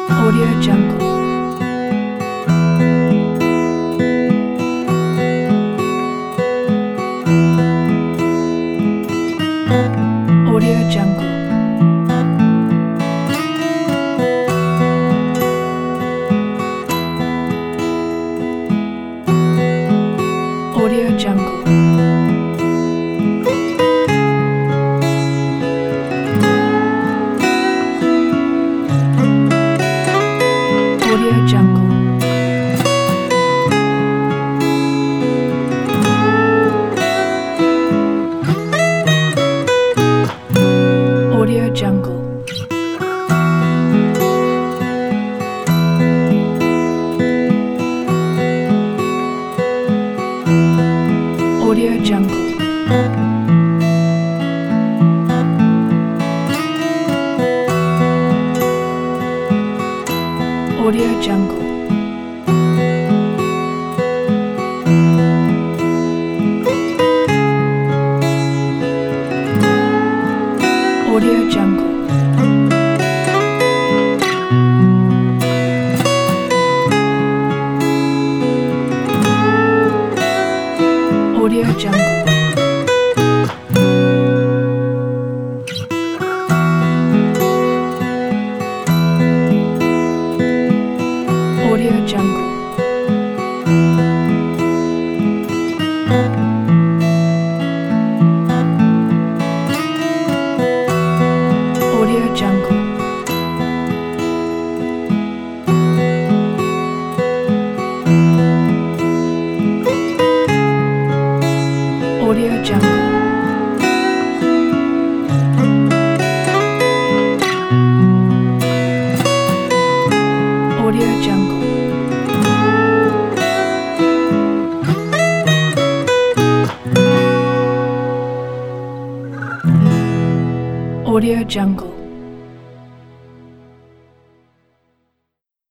Audio Jungle. Audio Jungle. Audio Jungle. Audio Jungle. Audio Jungle. Audio Jungle. Audio Jungle. Audio Jungle. Audio Jungle. Audio Jungle. Audio Jungle. Audio Jungle. Audio Jungle. Audio Jungle.